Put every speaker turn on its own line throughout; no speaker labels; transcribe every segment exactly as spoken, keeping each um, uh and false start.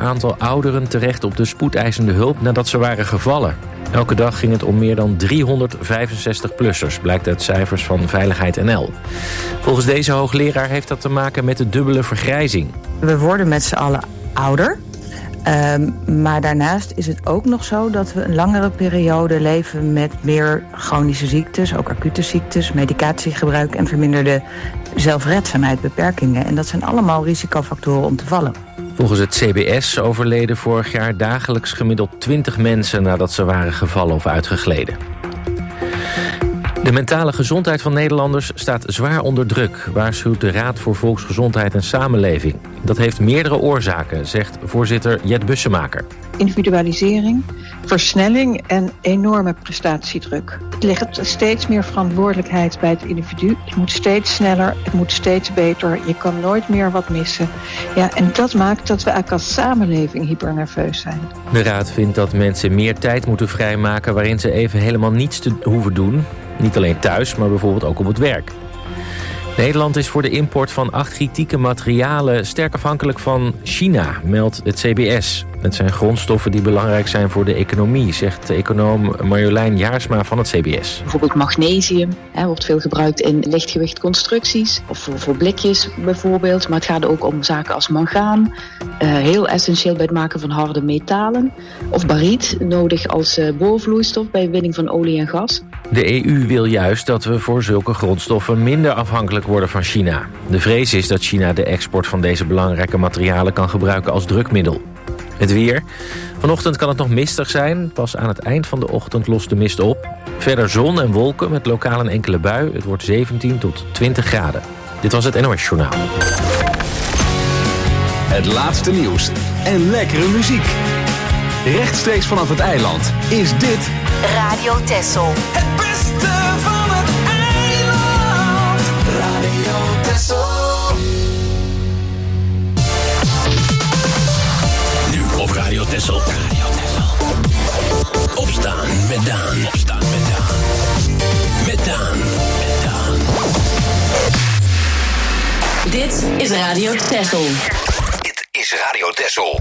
aantal ouderen terecht op de spoedeisende hulp nadat ze waren gevallen. Elke dag ging het om meer dan driehonderdvijfenzestig-plussers, blijkt uit cijfers van Veiligheid N L. Volgens deze hoogleraar heeft dat te maken met de dubbele vergrijzing.
We worden met z'n allen ouder. Um, maar daarnaast is het ook nog zo dat we een langere periode leven met meer chronische ziektes, ook acute ziektes, medicatiegebruik en verminderde zelfredzaamheid, beperkingen. En dat zijn allemaal risicofactoren om te vallen.
Volgens het C B S overleden vorig jaar dagelijks gemiddeld twintig mensen nadat ze waren gevallen of uitgegleden. De mentale gezondheid van Nederlanders staat zwaar onder druk, waarschuwt de Raad voor Volksgezondheid en Samenleving. Dat heeft meerdere oorzaken, zegt voorzitter Jet Bussemaker.
Individualisering, versnelling en enorme prestatiedruk. Het ligt steeds meer verantwoordelijkheid bij het individu. Het moet steeds sneller, het moet steeds beter. Je kan nooit meer wat missen. Ja, en dat maakt dat we eigenlijk als samenleving hypernerveus zijn.
De Raad vindt dat mensen meer tijd moeten vrijmaken waarin ze even helemaal niets te hoeven doen. Niet alleen thuis, maar bijvoorbeeld ook op het werk. Nederland is voor de import van acht kritieke materialen sterk afhankelijk van China, meldt het C B S. Het zijn grondstoffen die belangrijk zijn voor de economie, zegt de econoom Marjolein Jaarsma van het C B S.
Bijvoorbeeld magnesium hè, wordt veel gebruikt in lichtgewicht constructies of voor, voor blikjes bijvoorbeeld. Maar het gaat ook om zaken als mangaan, uh, heel essentieel bij het maken van harde metalen. Of bariet, nodig als uh, boorvloeistof bij winning van olie en gas.
De E U wil juist dat we voor zulke grondstoffen minder afhankelijk worden van China. De vrees is dat China de export van deze belangrijke materialen kan gebruiken als drukmiddel. Het weer. Vanochtend kan het nog mistig zijn. Pas aan het eind van de ochtend lost de mist op. Verder zon en wolken met lokaal een enkele bui. Het wordt zeventien tot twintig graden. Dit was het N O S Journaal.
Het laatste nieuws en lekkere muziek. Rechtstreeks vanaf het eiland is dit
Radio Texel.
Het beste van het eiland. Radio Texel.
Nu op Radio Texel. Radio Texel. Opstaan met Daan. Opstaan met Daan. Met Daan. Met Daan.
Dit is Radio Texel.
Dit is Radio Texel.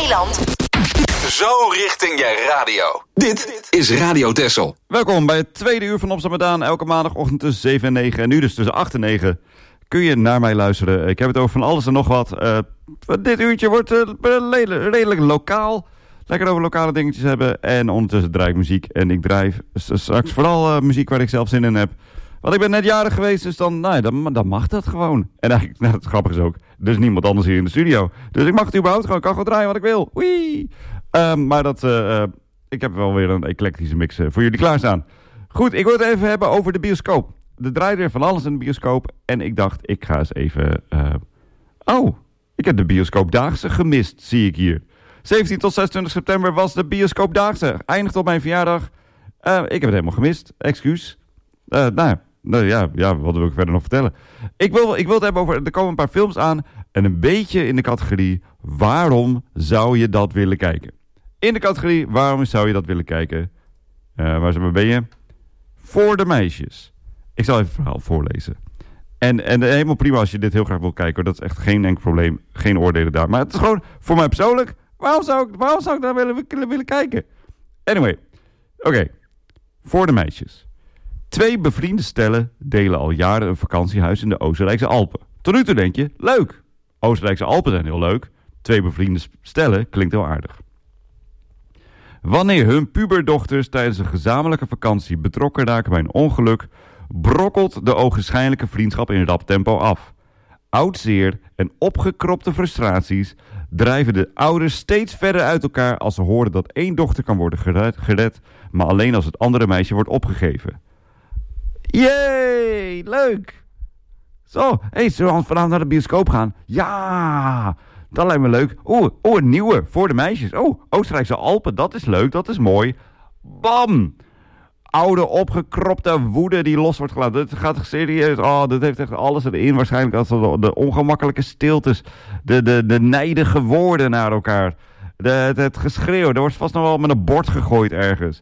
eiland.
Zo richting je radio. Dit is Radio Texel.
Welkom bij het tweede uur van Opstaan met Daan. Elke maandagochtend tussen zeven en negen. En nu dus tussen acht en negen. Kun je naar mij luisteren. Ik heb het over van alles en nog wat. Uh, dit uurtje wordt uh, redelijk, redelijk lokaal. Lekker over lokale dingetjes hebben. En ondertussen draai ik muziek. En ik draai straks vooral uh, muziek waar ik zelf zin in heb. Want ik ben net jarig geweest, dus dan, nou ja, dan, dan mag dat gewoon. En eigenlijk, nou, het grappige is ook, er is niemand anders hier in de studio. Dus ik mag het überhaupt gewoon, ik kan gewoon draaien wat ik wil. Wee! Um, maar dat, uh, uh, ik heb wel weer een eclectische mix uh, voor jullie klaarstaan. Goed, ik wil het even hebben over de bioscoop. Er draait weer van alles in de bioscoop. En ik dacht, ik ga eens even... Uh... Oh, ik heb de bioscoopdaagse gemist, zie ik hier. zeventien tot zesentwintig september was de bioscoopdaagse. Eindigt op mijn verjaardag. Uh, ik heb het helemaal gemist, excuus. Uh, nou Nou ja, ja, wat wil ik verder nog vertellen? Ik wil, ik wil het hebben over... Er komen een paar films aan. En een beetje in de categorie... Waarom zou je dat willen kijken? In de categorie... Waarom zou je dat willen kijken? Uh, waar ben je? Voor de meisjes. Ik zal even het verhaal voorlezen. En, en helemaal prima als je dit heel graag wil kijken. Dat is echt geen enkel probleem. Geen oordelen daar. Maar het is gewoon voor mij persoonlijk... Waarom zou ik, waarom zou ik daar willen, willen, willen kijken? Anyway. Oké. Okay. Voor de meisjes. Twee bevriende stellen delen al jaren een vakantiehuis in de Oostenrijkse Alpen. Tot nu toe denk je, leuk. Oostenrijkse Alpen zijn heel leuk. Twee bevriende stellen klinkt heel aardig. Wanneer hun puberdochters tijdens een gezamenlijke vakantie betrokken raken bij een ongeluk, brokkelt de ogenschijnlijke vriendschap in rap tempo af. Oud zeer en opgekropte frustraties drijven de ouders steeds verder uit elkaar als ze horen dat één dochter kan worden gered, gered maar alleen als het andere meisje wordt opgegeven. Jee, leuk. Zo, hé, hey, zullen we vanavond naar de bioscoop gaan? Ja, dat lijkt me leuk. Oeh, oh, een nieuwe, voor de meisjes. Oh, Oostenrijkse Alpen, dat is leuk, dat is mooi. Bam! Oude, opgekropte woede die los wordt gelaten. Dit gaat serieus, oh, dit heeft echt alles erin. Waarschijnlijk als de, de ongemakkelijke stiltes, de, de, de nijdige woorden naar elkaar. De, het, het geschreeuw, er wordt vast nog wel met een bord gegooid ergens.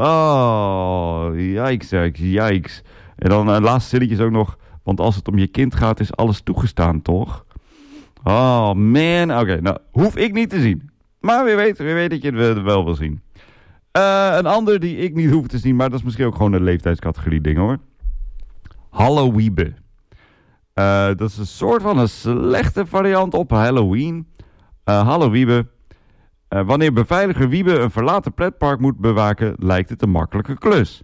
Oh, yikes, yikes, yikes. En dan het uh, laatste zinnetjes ook nog. Want als het om je kind gaat, is alles toegestaan, toch? Oh, man. Oké, okay, nou, hoef ik niet te zien. Maar wie weet, wie weet dat je het wel wil zien. Uh, een ander die ik niet hoef te zien, maar dat is misschien ook gewoon een leeftijdscategorie ding, hoor. Halloween. Uh, dat is een soort van een slechte variant op Halloween. Uh, Halloween. Uh, wanneer beveiliger Wiebe een verlaten pretpark moet bewaken, lijkt het een makkelijke klus.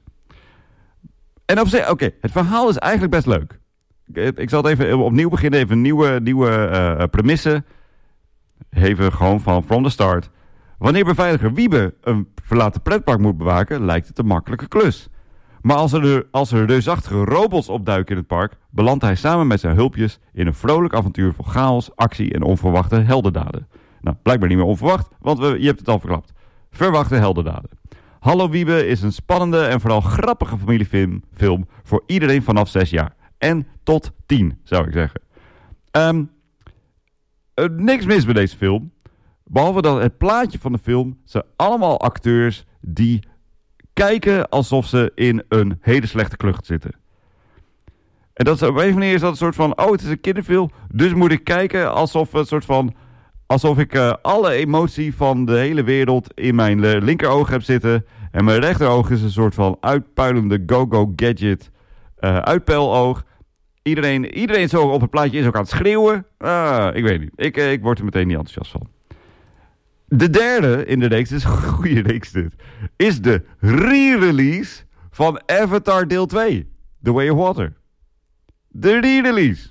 En op zich, oké, okay, het verhaal is eigenlijk best leuk. Ik, ik zal het even opnieuw beginnen, even een nieuwe, nieuwe uh, premisse. Even gewoon van from the start. Wanneer beveiliger Wiebe een verlaten pretpark moet bewaken, lijkt het een makkelijke klus. Maar als er, als er reusachtige robots opduiken in het park, belandt hij samen met zijn hulpjes in een vrolijk avontuur vol chaos, actie en onverwachte heldendaden. Nou, blijkbaar niet meer onverwacht, want we, je hebt het al verklapt. Verwachte heldendaden. Hallo Wiebe is een spannende en vooral grappige familiefilm film voor iedereen vanaf zes jaar. En tot tien, zou ik zeggen. Um, uh, niks mis met deze film. Behalve dat het plaatje van de film zijn allemaal acteurs die kijken alsof ze in een hele slechte klucht zitten. En dat is, op een manier is dat een soort van, oh, het is een kinderfilm, dus moet ik kijken alsof een soort van, alsof ik uh, alle emotie van de hele wereld in mijn uh, linkeroog heb zitten. En mijn rechteroog is een soort van uitpuilende go-go gadget uh, uitpeiloog. Iedereen, iedereen zo op het plaatje is ook aan het schreeuwen. Ah, ik weet niet. Ik, uh, ik word er meteen niet enthousiast van. De derde in de reeks, dit is een goede reeks dit, is de re-release van Avatar deel twee. The Way of Water. De re-release.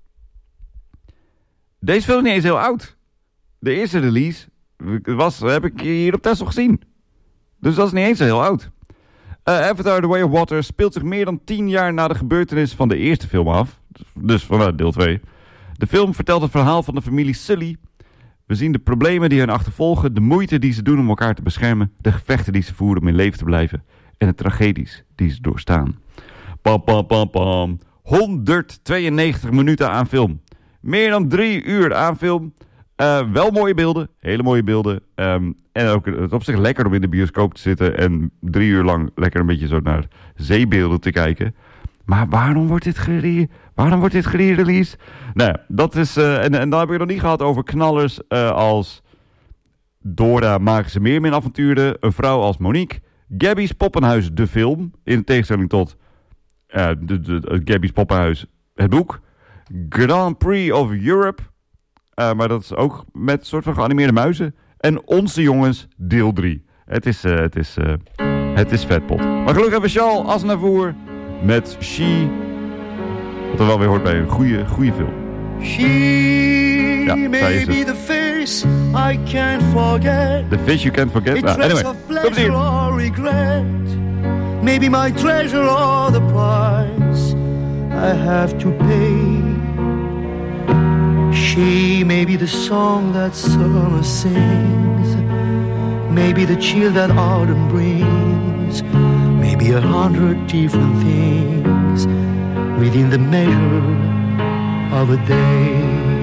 Deze film is niet eens heel oud. De eerste release was, heb ik hier op Texel gezien. Dus dat is niet eens heel oud. Uh, Avatar The Way of Water speelt zich meer dan tien jaar na de gebeurtenissen van de eerste film af. Dus van uh, deel twee. De film vertelt het verhaal van de familie Sully. We zien de problemen die hen achtervolgen, de moeite die ze doen om elkaar te beschermen, de gevechten die ze voeren om in leven te blijven en de tragedies die ze doorstaan. Pam, pam, pam, pam. honderdtweeënnegentig minuten aan film. Meer dan drie uur aan film. Uh, wel mooie beelden, hele mooie beelden. Um, en ook het op zich lekker om in de bioscoop te zitten en drie uur lang lekker een beetje zo naar zeebeelden te kijken. Maar waarom wordt dit gere- waarom wordt dit gereleased? Nou ja, dat is... Uh, en, en dan heb ik het nog niet gehad over knallers uh, als Dora Magische Meerminavonturen, Een vrouw als Monique, Gabby's Poppenhuis de film, in tegenstelling tot uh, de, de, de, Gabby's Poppenhuis het boek, Grand Prix of Europe, uh, maar dat is ook met een soort van geanimeerde muizen, en Onze Jongens deel drie. Het is, uh, het is, uh, het is vetpot. Maar gelukkig hebben we Charles Aznavour met She, wat er wel weer hoort bij een goede, goede film.
She
ja,
may be the face I can't forget.
The face you can't forget?
It's
Uh, anyway,
of pleasure or regret. Maybe my treasure or the price I have to pay. She may be the song that summer sings. Maybe the chill that autumn brings. Maybe a hundred different things within the measure of a day.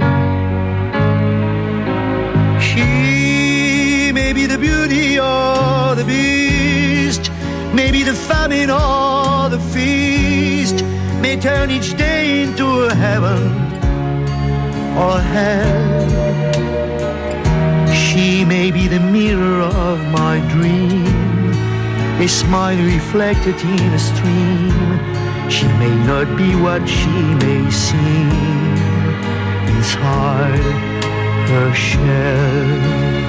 She may be the beauty or the beast, maybe the famine or the feast, may turn each day into a heaven or a hell. She may be the mirror of my dream, a smile reflected in a stream. She may not be what she may seem inside her shell.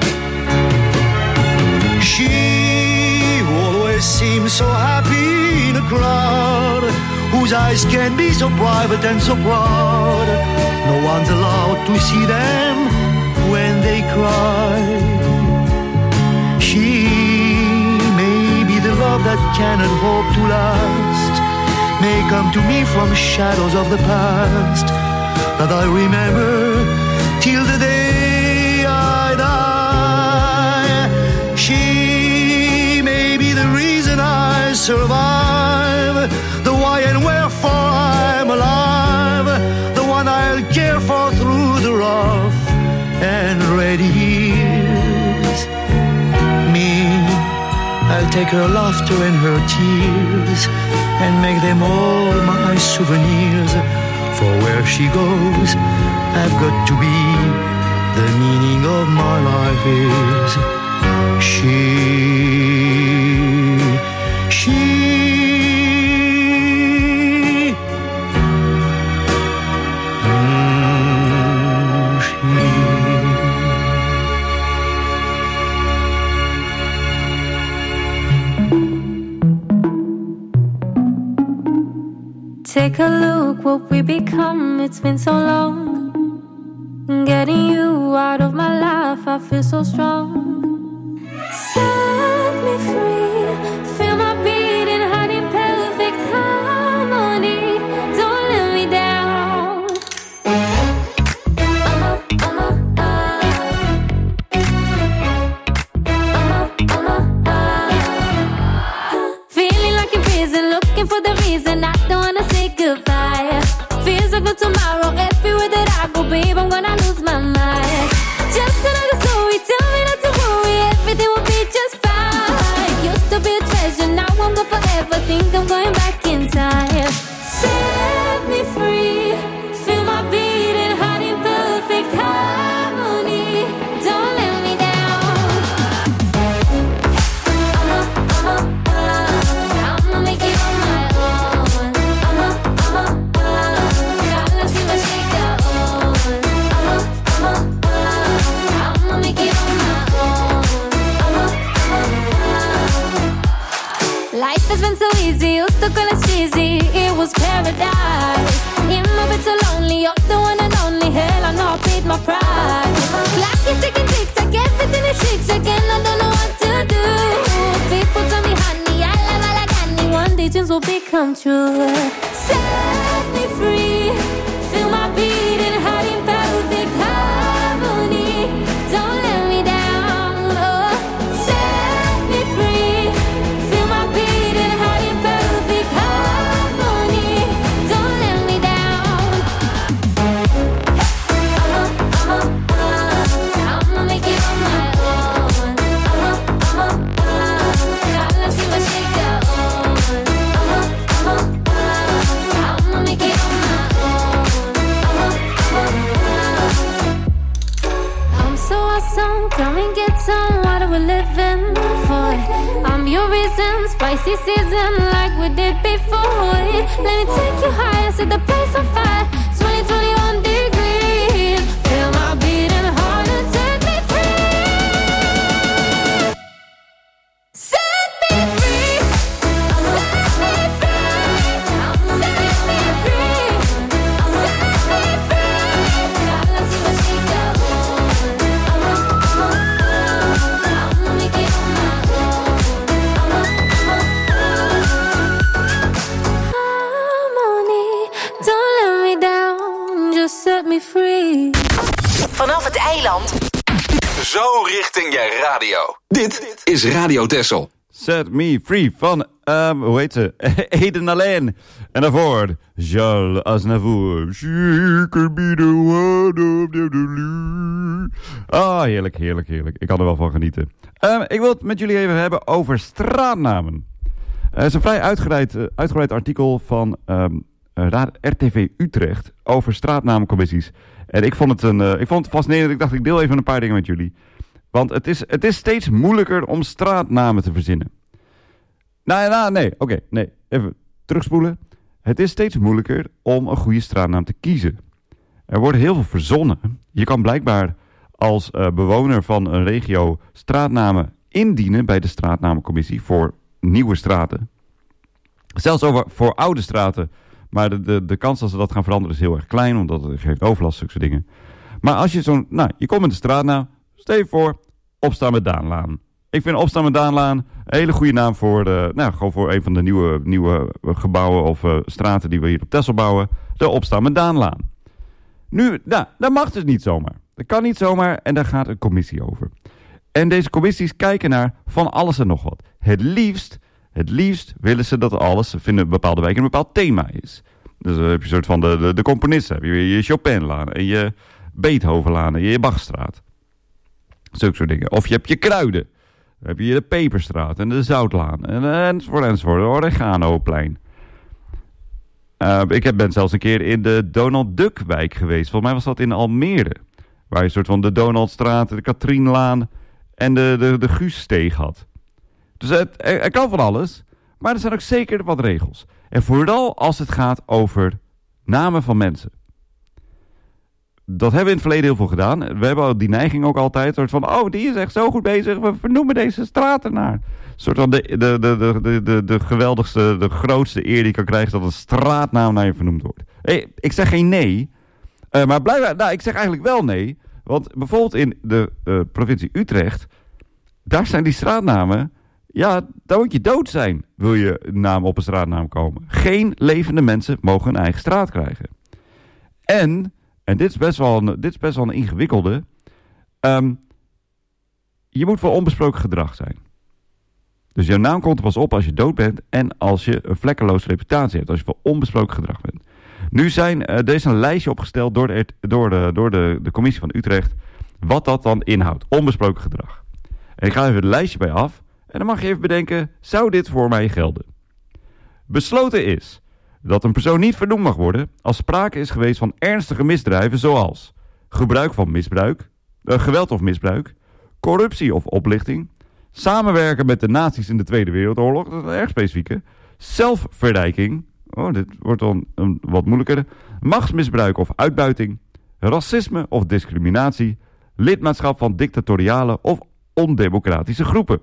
She always seems so happy in a crowd, whose eyes can be so private and so proud. No one's allowed to see them when they cry. She may be the love that cannot hope to last, may come to me from shadows of the past that I remember till the day I die. She may be the reason I survive, the why and wherefore I'm alive, the one I'll care for through the rough and ready years. Me, I'll take her laughter and her tears and make them all my souvenirs. For where she goes, I've got to be. The meaning of my life is she, she. Mm, she.
Take a look what we become, it's been so long. Getting you out of my life, I feel so strong. Set me free, feel my beating heart in perfect harmony. Don't let me down. I'm a, I'm a, uh. I'm a, I'm a, uh. Feeling like in prison, looking for the reason I don't wanna say goodbye. Feels like no tomorrow, everywhere that I go, babe, I'm gonna lose my mind. Just another story, tell me not to worry, everything will be just fine. Used to be a treasure, now I'm gone forever, think I'm going back in time. Set me free, feel my beating heart in perfect harmony. Don't let me down. I'm a, I'm a, uh, I'ma make it on my own. I'm a, I'm a, uh, gotta see my shake on. I'm a, I'm a, uh, I'ma make it on my own. I'm a, I'm a, uh. Life has been so easy, used to call us cheesy. It was paradise. In my bed so lonely, you're the one and only. Hell, I know I paid my price. Clock is ticking, tick tock, everything is shake shack, and I don't know what to do. People tell me, honey, I love all I got. One day dreams will become true. Set me free, feel my beating heart in perfect harmony. Don't let me down. Oh, set me free, feel my beating heart in perfect harmony. Don't let me down. I'm a, I'm a, uh, I'ma make it on my own. I'm a, I'm a, uh, gotta see my shake on. I'm a, I'm a, uh, I'ma make Come and get some water, we're living for. I'm your reason, spicy season like we did before. Let me take you higher, set the place on fire. twenty, twenty-one degrees. Feel my beating heart and set me free. Set me free. Set me free. Set me free. Set me free. Gotta see what she got on. I'ma, I'ma, I'ma make it on my own. I'ma, I'ma, harmony. Don't let me down. Just set me free.
Vanaf het eiland.
Zo richting je radio. Dit is Radio Texel.
Set Me Free van, um, hoe heet ze? Eden Alleen. En daarvoor, Charles Aznavour. She could be the one of the blue. Ah, heerlijk, heerlijk, heerlijk. Ik kan er wel van genieten. Um, ik wil het met jullie even hebben over straatnamen. Het is een vrij uitgebreid, uh, uitgebreid artikel van um, uh, R T V Utrecht over straatnamencommissies. En ik vond het, een, uh, ik vond het fascinerend. Ik dacht, ik deel even een paar dingen met jullie. Want het is, het is steeds moeilijker om straatnamen te verzinnen. Nou, nou nee, oké, okay, nee. Even terugspoelen. Het is steeds moeilijker om een goede straatnaam te kiezen. Er wordt heel veel verzonnen. Je kan blijkbaar als uh, bewoner van een regio straatnamen indienen bij de straatnamencommissie voor nieuwe straten. Zelfs over voor oude straten. Maar de, de, de kans dat ze dat gaan veranderen is heel erg klein, omdat het geeft overlast, zulke dingen. Maar als je zo'n, nou, je komt met de straatnaam, stel je voor, Opstaan met Daanlaan. Ik vind Opstaan met Daanlaan een hele goede naam voor, de, nou, gewoon voor een van de nieuwe, nieuwe gebouwen of uh, straten die we hier op Texel bouwen. De Opstaan met Daanlaan. Nu, nou, dat mag dus niet zomaar. Dat kan niet zomaar en daar gaat een commissie over. En deze commissies kijken naar van alles en nog wat. Het liefst, het liefst willen ze dat alles, vinden bepaalde wijken een bepaald thema is. Dus dan heb je een soort van de, de, de componisten. Heb je weer je Chopinlaan en je Beethovenlaan en je Bachstraat. Zulke soort dingen. Of je hebt je kruiden. Dan heb je de Peperstraat en de Zoutlaan. En, enzovoort, enzovoort. De Oregano-plein. Uh, ik heb, ben zelfs een keer in de Donald Duck-wijk geweest. Volgens mij was dat in Almere. Waar je een soort van de Donaldstraat, de Katrienlaan en de, de, de Guussteeg had. Dus het, er, er kan van alles. Maar er zijn ook zeker wat regels. En vooral als het gaat over namen van mensen. Dat hebben we in het verleden heel veel gedaan. We hebben die neiging ook altijd. Een soort van, oh, die is echt zo goed bezig. We vernoemen deze straten naar. Een soort van de, de, de, de, de, de geweldigste, de grootste eer die je kan krijgen is dat een straatnaam naar je vernoemd wordt. Hey, ik zeg geen nee. Uh, maar blijkbaar, nou, ik zeg eigenlijk wel nee. Want bijvoorbeeld in de uh, provincie Utrecht, daar zijn die straatnamen, ja, daar moet je dood zijn, wil je naam op een straatnaam komen. Geen levende mensen mogen een eigen straat krijgen. En... En dit is best wel een, dit is best wel een ingewikkelde. Um, je moet voor onbesproken gedrag zijn. Dus jouw naam komt er pas op als je dood bent en als je een vlekkeloze reputatie hebt. Als je voor onbesproken gedrag bent. Nu zijn, uh, er is een lijstje opgesteld door, de, door, de, door de, de commissie van Utrecht. Wat dat dan inhoudt. Onbesproken gedrag. En ik ga even het lijstje bij af. En dan mag je even bedenken, zou dit voor mij gelden? Besloten is dat een persoon niet vernoemd mag worden als sprake is geweest van ernstige misdrijven zoals gebruik van misbruik, uh, geweld of misbruik, corruptie of oplichting, samenwerken met de nazi's in de Tweede Wereldoorlog, dat is een erg specifieke, zelfverrijking, oh, dit wordt dan een, wat moeilijker, machtsmisbruik of uitbuiting, racisme of discriminatie, lidmaatschap van dictatoriale of ondemocratische groepen.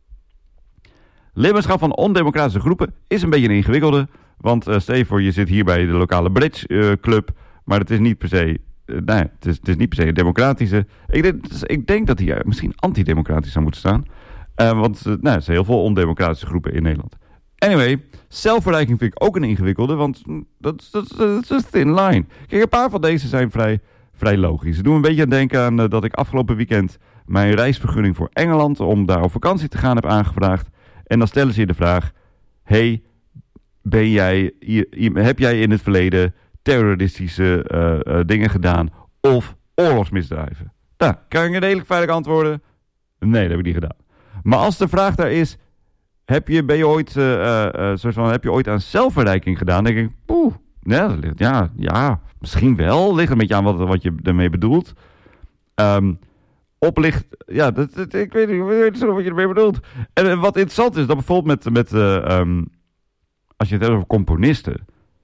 Lidmaatschap van ondemocratische groepen is een beetje een ingewikkelde. Want uh, stel je voor, je zit hier bij de lokale bridge uh, club, maar het is niet per se, uh, nee, het is, het is niet per se een democratische. Ik denk, ik denk dat die uh, misschien antidemocratisch zou moeten staan. Uh, want uh, nou, er zijn heel veel ondemocratische groepen in Nederland. Anyway, zelfverrijking vind ik ook een ingewikkelde, want dat, dat, dat is een thin line. Kijk, een paar van deze zijn vrij, vrij logisch. Ze doen een beetje aan denken aan uh, dat ik afgelopen weekend mijn reisvergunning voor Engeland, om daar op vakantie te gaan, heb aangevraagd. En dan stellen ze je de vraag, hey, Ben jij, heb jij in het verleden terroristische uh, uh, dingen gedaan of oorlogsmisdrijven? Nou, kan ik een redelijk veilig antwoorden? Nee, dat heb ik niet gedaan. Maar als de vraag daar is, heb je, ben je ooit, uh, uh, soort van, heb je ooit aan zelfverrijking gedaan? Dan denk ik, poeh, ja, ja, ja, misschien wel. Ligt een beetje aan wat, wat je ermee bedoelt. Um, oplicht... Ja, dat, dat, ik, weet niet, ik weet niet zo wat je ermee bedoelt. En uh, wat interessant is, dat bijvoorbeeld met... met uh, um, als je het hebt over componisten...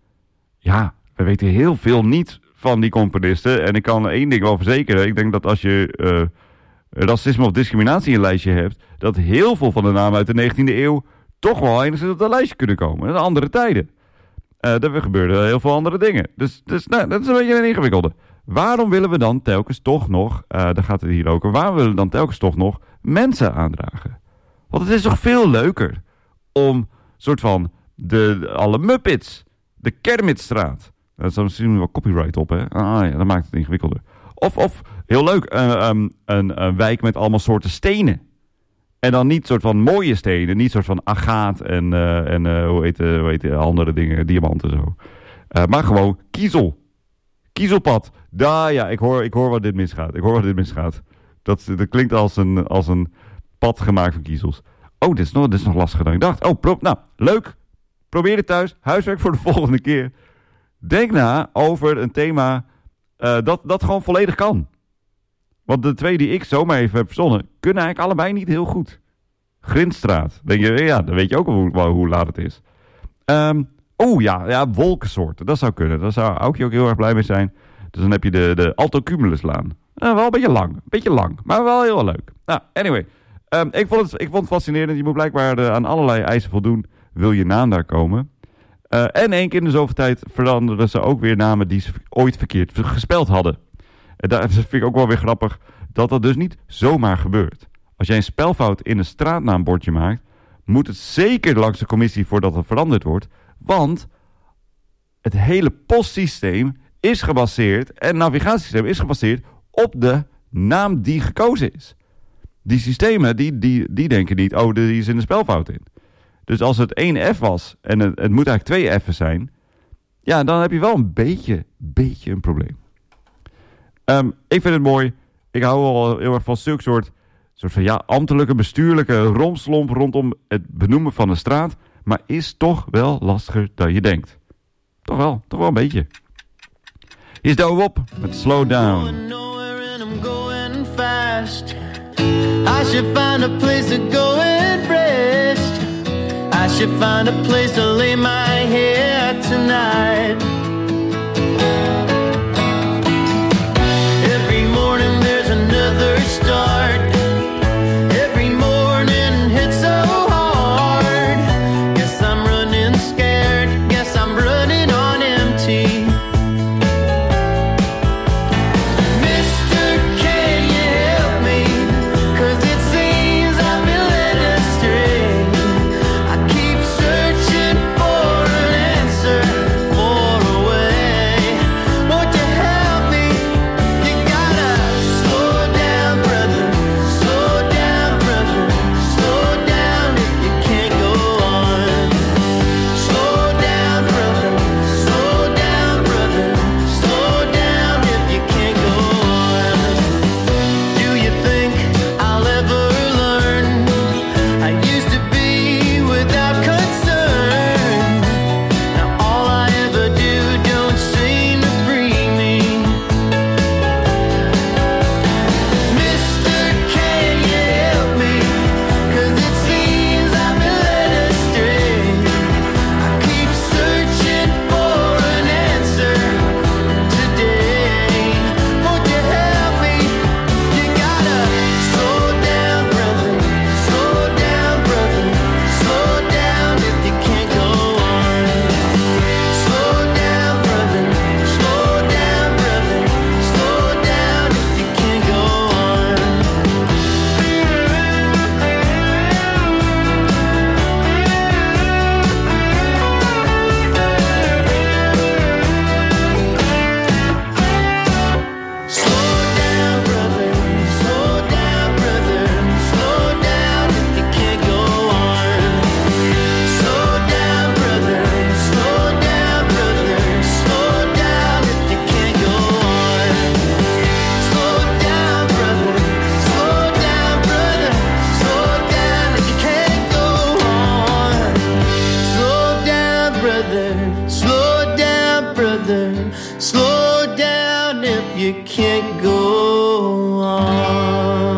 Ja, we weten heel veel niet van die componisten. En ik kan één ding wel verzekeren. Ik denk dat als je uh, racisme of discriminatie in je lijstje hebt... dat heel veel van de namen uit de negentiende eeuw... toch wel enigszins op dat lijstje kunnen komen. In andere tijden. Uh, er gebeurden heel veel andere dingen. Dus, dus nou, dat is een beetje een ingewikkelde. Waarom willen we dan telkens toch nog... Uh, daar gaat het hier ook over. Waarom willen we dan telkens toch nog mensen aandragen? Want het is toch veel leuker... om soort van... De, de alle Muppets... De Kermitstraat. Daar staat misschien wel copyright op, hè? Ah ja, dat maakt het ingewikkelder. Of, of heel leuk, uh, um, een, een wijk met allemaal soorten stenen. En dan niet soort van mooie stenen. Niet soort van agaat en, uh, en uh, hoe, heet, uh, hoe heet de andere dingen, diamanten zo. Uh, maar gewoon kiezel. Kiezelpad. Daar ja, ik hoor, ik hoor wat dit misgaat. Ik hoor wat dit misgaat. Dat, dat klinkt als een, als een pad gemaakt van kiezels. Oh, dit is nog, dit is nog lastiger dan ik dacht. Oh, pro- nou, leuk. Probeer het thuis. Huiswerk voor de volgende keer. Denk na over een thema uh, dat, dat gewoon volledig kan. Want de twee die ik zomaar even heb verzonnen... kunnen eigenlijk allebei niet heel goed. Grindstraat. Denk je, ja, dan weet je ook hoe, hoe laat het is. Um, Oeh, ja, ja, wolkensoorten. Dat zou kunnen. Daar zou Aukje ook heel erg blij mee zijn. Dus dan heb je de, de Altocumuluslaan. Uh, wel een beetje lang. Een beetje lang. Maar wel heel leuk. Nou, anyway. Um, ik, vond het, ik vond het fascinerend. Je moet blijkbaar uh, aan allerlei eisen voldoen... wil je naam daar komen. Uh, en één keer in de zoveel tijd veranderen ze ook weer namen die ze ooit verkeerd gespeld hadden. En dat vind ik ook wel weer grappig dat dat dus niet zomaar gebeurt. Als jij een spelfout in een straatnaambordje maakt, moet het zeker langs de commissie voordat het veranderd wordt. Want het hele postsysteem is gebaseerd en het navigatiesysteem is gebaseerd op de naam die gekozen is. Die systemen die, die, die denken niet, oh, die is in een spelfout in. Dus als het één F was en het, het moet eigenlijk twee F's zijn... ja, dan heb je wel een beetje, beetje een probleem. Um, ik vind het mooi. Ik hou wel heel erg van zulk soort, soort van ja, ambtelijke, bestuurlijke romslomp... rondom het benoemen van een straat. Maar is toch wel lastiger dan je denkt. Toch wel, toch wel een beetje. Hier is Douwe Bob met Slow Down.
I should find a place to go and rest. I should find a place to lay my head tonight. Every morning there's another start. Every morning hits so hard. Guess I'm running scared. Guess I'm running on empty.
you can't go on.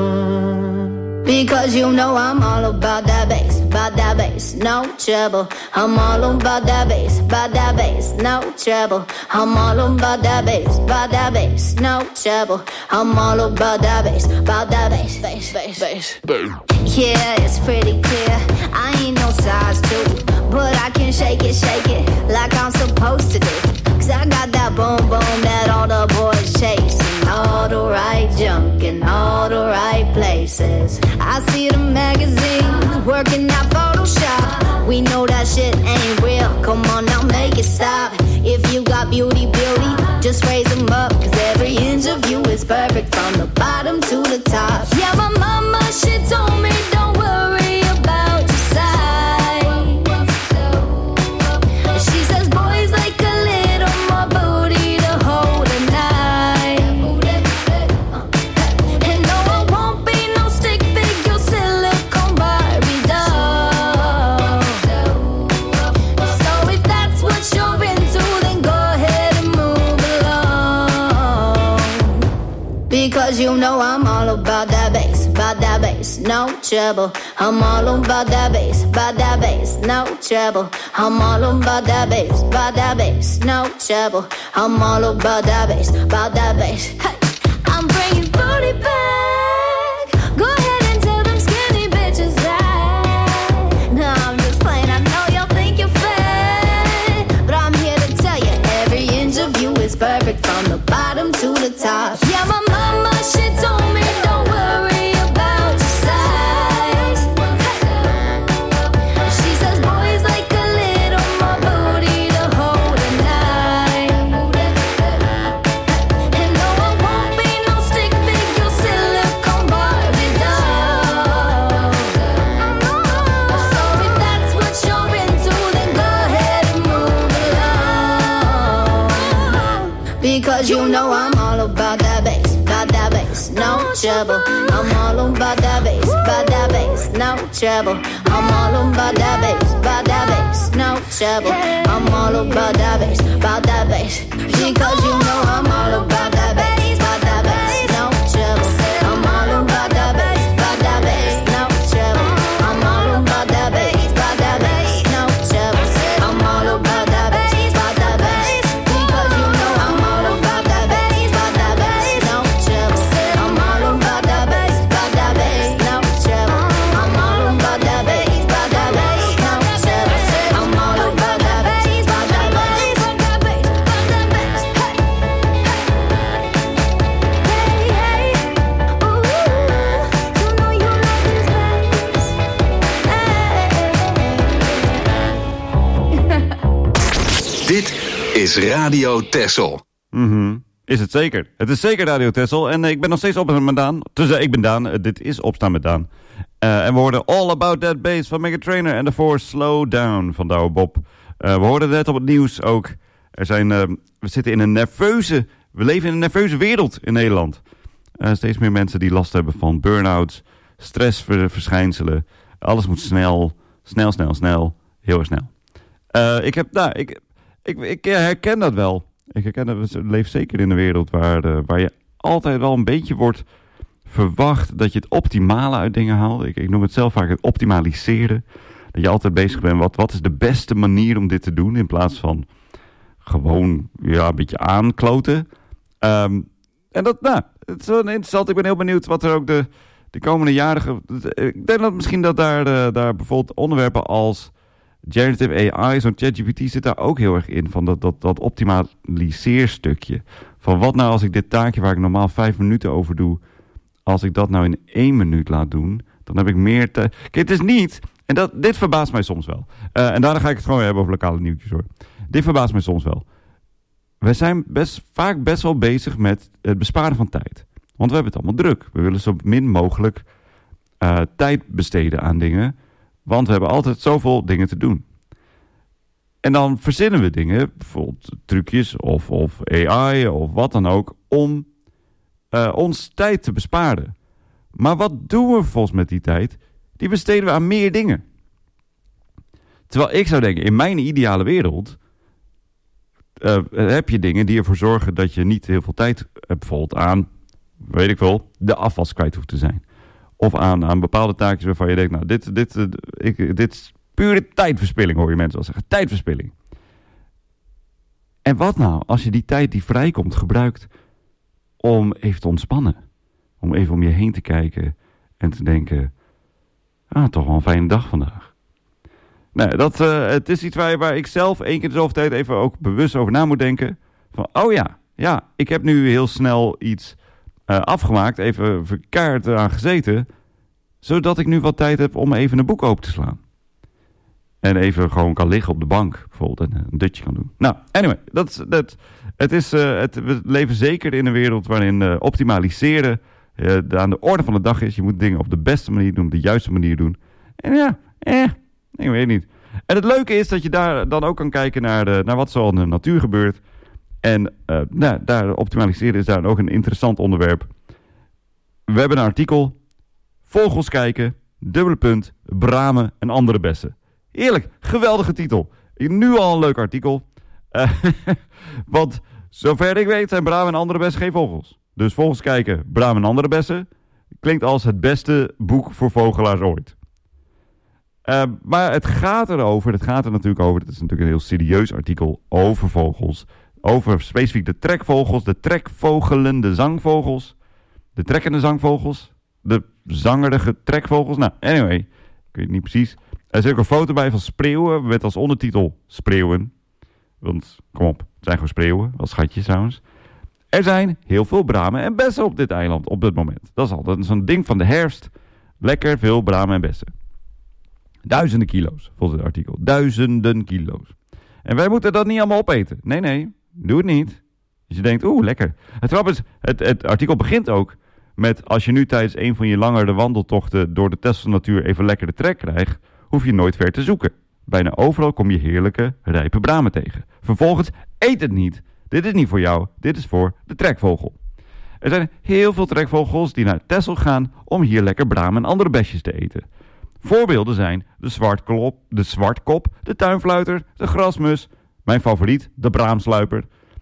Because you know I'm all about that bass, about that bass, no trouble. I'm all about that bass, about that bass, no trouble. I'm all about that bass, about that bass, no trouble. I'm all about that bass, about that bass, bass, bass, bass. Yeah, it's pretty clear. I ain't no size two, but I can shake it, shake it like I'm supposed to do. Cause I got that boom boom that all the boys chasing. All the right junk in all the right places. I see the magazines working out Photoshop. We know that shit ain't real. Come on now, make it stop. If you got beauty, beauty, just raise them up. Cause every inch of you is perfect from the bottom to the top. Yeah, my mama, she told me don't worry about your size. She says boys like a little more booty to hold at night. And no, I won't be no stick figure silicone Barbie doll. So if that's what you're into, then go ahead and move along. Because you know I'm all about that bass, about that bass, no trouble. I'm all about that bass, about that bass, no trouble. I'm all about that bass, about that bass, no trouble. I'm all about that bass, about that bass. Hey, I'm bringing booty back. Go ahead and tell them skinny bitches that. No, I'm just playing. I know y'all think you're fat, but I'm here to tell you every inch of you is perfect from the bottom to the top. Yeah, my mama, she told me don't worry about your size. She says boys like a little more booty to hold at night. And no, I won't be no stick figure silicone Barbie doll. So if that's what you're into, then go ahead and move along. Because you know I'm all about that bass, about that bass, no trouble. I'm all about that bass, about that bass, no trouble. I'm all about that bass, about that bass, no trouble. I'm all about that bass, about that bass. Because you know I'm all about that bass, about that bass, no trouble. I'm all about that bass, about that bass, no trouble. I'm all about that bass, about that bass, no trouble. I'm all about that bass, about that bass. Because you know I'm all about that bass, about that bass, no trouble. I'm all about that bass, about that bass, no trouble. I'm all about that bass, about that bass, no trouble. I'm all about that bass, about that bass, about that bass, about that bass. Hey, hey, hey, ooh, you know you love this bass. Hey.
Dit is Radio Texel.
Mhm. Is het zeker. Het is zeker Radio Texel. En uh, ik ben nog steeds op met Daan. Dus uh, ik ben Daan. Uh, dit is Opstaan met Daan. Uh, en we hoorden All About That Bass van Meghan Trainor. En daarvoor Slow Down van Douwe Bob. Uh, we hoorden net op het nieuws ook. Er zijn, uh, we zitten in een nerveuze... We leven in een nerveuze wereld in Nederland. Uh, steeds meer mensen die last hebben van burn-outs. Stressverschijnselen. Alles moet snel. Snel, snel, snel. Heel erg snel. Uh, ik heb... Nou, ik... Ik, ik herken dat wel. Ik herken dat we leven zeker in een wereld waar, uh, waar je altijd wel een beetje wordt verwacht dat je het optimale uit dingen haalt. Ik, ik noem het zelf vaak het optimaliseren. Dat je altijd bezig bent, wat, wat is de beste manier om dit te doen? In plaats van gewoon ja, een beetje aankloten. Um, en dat, nou, het is wel interessant. Ik ben heel benieuwd wat er ook de, de komende jaren... Ik denk dat misschien dat daar, uh, daar bijvoorbeeld onderwerpen als... Generative A I, zo'n ChatGPT zit daar ook heel erg in. Van dat, dat, dat optimaliseerstukje. Van wat nou als ik dit taakje waar ik normaal vijf minuten over doe... als ik dat nou in één minuut laat doen... dan heb ik meer tijd... Kijk, het is niet... En dat, dit verbaast mij soms wel. Uh, en daarna ga ik het gewoon weer hebben over lokale nieuwtjes hoor. Dit verbaast mij soms wel. We zijn best, vaak best wel bezig met het besparen van tijd. Want we hebben het allemaal druk. We willen zo min mogelijk uh, tijd besteden aan dingen... Want we hebben altijd zoveel dingen te doen. En dan verzinnen we dingen, bijvoorbeeld trucjes of, of A I of wat dan ook, om uh, ons tijd te besparen. Maar wat doen we vervolgens met die tijd? Die besteden we aan meer dingen. Terwijl ik zou denken, in mijn ideale wereld uh, heb je dingen die ervoor zorgen dat je niet heel veel tijd hebt bijvoorbeeld aan, weet ik wel, de afwas kwijt hoeft te zijn. Of aan, aan bepaalde taakjes waarvan je denkt, nou, dit, dit, uh, ik, dit is pure tijdverspilling, hoor je mensen wel zeggen. Tijdverspilling. En wat nou als je die tijd die vrijkomt gebruikt om even te ontspannen? Om even om je heen te kijken en te denken, ah, toch wel een fijne dag vandaag. Nee, dat, uh, het is iets waar, waar ik zelf één keer de zoveel tijd even ook bewust over na moet denken. Van, oh ja, ja, ik heb nu heel snel iets uh, afgemaakt, even verkaard aan gezeten, zodat ik nu wat tijd heb om even een boek open te slaan. En even gewoon kan liggen op de bank, bijvoorbeeld, en een dutje kan doen. Nou, anyway, dat, dat, het is, uh, het, we leven zeker in een wereld waarin uh, optimaliseren uh, de, aan de orde van de dag is. Je moet dingen op de beste manier doen, op de juiste manier doen. En ja, eh, ik weet niet. En het leuke is dat je daar dan ook kan kijken naar, de, naar wat zo in de natuur gebeurt. En uh, nou, daar optimaliseren is daar ook een interessant onderwerp. We hebben een artikel, vogels kijken, dubbele punt, bramen en andere bessen. Heerlijk, geweldige titel. Nu al een leuk artikel. Uh, want zover ik weet zijn bramen en andere bessen geen vogels. Dus vogels kijken, bramen en andere bessen klinkt als het beste boek voor vogelaars ooit. Uh, maar het gaat erover, het gaat er natuurlijk over, het is natuurlijk een heel serieus artikel over vogels. Over specifiek de trekvogels, de trekvogelen, de zangvogels, de trekkende zangvogels, de zangerige trekvogels. Nou, anyway, ik weet niet precies. Er is ook een foto bij van spreeuwen met als ondertitel spreeuwen. Want, kom op, het zijn gewoon spreeuwen, wel schatjes trouwens. Er zijn heel veel bramen en bessen op dit eiland op dit moment. Dat is altijd zo'n ding van de herfst. Lekker veel bramen en bessen. Duizenden kilo's, volgens het artikel. Duizenden kilo's. En wij moeten dat niet allemaal opeten. Nee, nee, doe het niet. Dus je denkt, oeh, lekker. Het grap is, het, het artikel begint ook met, als je nu tijdens een van je langere wandeltochten door de Texelse natuur even lekker de trek krijgt, hoef je nooit ver te zoeken. Bijna overal kom je heerlijke, rijpe bramen tegen. Vervolgens, eet het niet. Dit is niet voor jou, dit is voor de trekvogel. Er zijn heel veel trekvogels die naar Texel gaan om hier lekker bramen en andere besjes te eten. Voorbeelden zijn de zwartkop, de zwartkop, de tuinfluiter, de grasmus, mijn favoriet, de braamsluiper.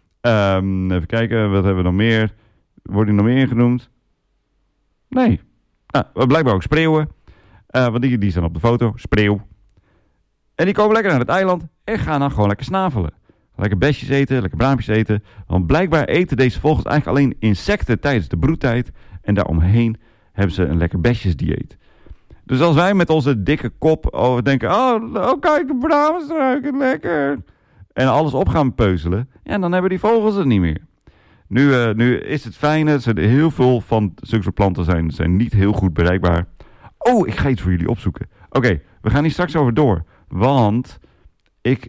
Um, even kijken, wat hebben we nog meer? Wordt die nog meer genoemd? Nee. Nou, blijkbaar ook spreeuwen. Uh, want die, die staan op de foto. Spreeuw. En die komen lekker naar het eiland en gaan dan gewoon lekker snavelen. Lekker besjes eten, lekker braampjes eten. Want blijkbaar eten deze vogels eigenlijk alleen insecten tijdens de broedtijd. En daaromheen hebben ze een lekker besjesdieet. Dus als wij met onze dikke kop oh, denken, oh, oh kijk, bramen ruiken lekker. En alles op gaan peuzelen, ja, dan hebben die vogels het niet meer. Nu, uh, nu is het fijne, er zijn heel veel van zulke soort planten zijn, zijn niet heel goed bereikbaar. Oh, ik ga iets voor jullie opzoeken. Oké, okay, we gaan hier straks over door. Want ik,